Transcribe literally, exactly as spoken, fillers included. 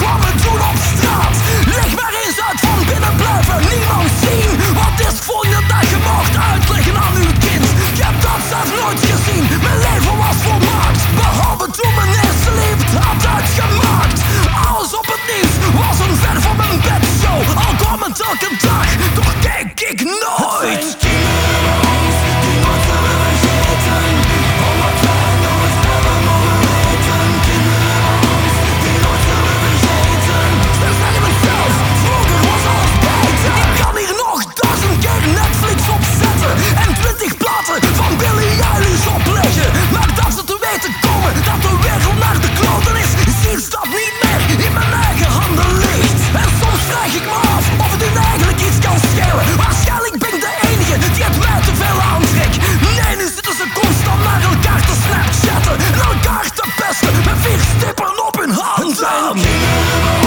kwamen toen op straat. Leg maar eens uit van binnen blijven, niemand zien. Wat is het volgende dag je mocht uitleggen aan uw kind? Ik heb dat zelf nooit gezien, mijn leven was volmaakt. Behalve toen mijn eerste liefde had uitgemaakt. Alles op het nieuws was een ver van mijn bedshow. Al kwam het elke dag, toch kijk ik nooit. Het zijn kinderen bij ons, die nooit zullen vergeten. Al wat wij nooit hebben mogen weten. Kinderen bij ons, die nooit zullen vergeten. Stel zeggen mezelf, vroeger was alles beter. Ik kan hier nog duizend keer Netflix opzetten en twintig platen van Billie Eilish opleggen. Maar dat ze te weten komen dat de wereld naar de kloten is, ziet dat niet meer in mijn eigen handen ligt. En soms vraag ik me af of het hun eigenlijk iets kan schelen. Waarschijnlijk ben ik de enige die het mij te veel aantrekt. Nee, nu zitten ze constant naar elkaar te snapchatten en elkaar te pesten met vier stippen op hun handen.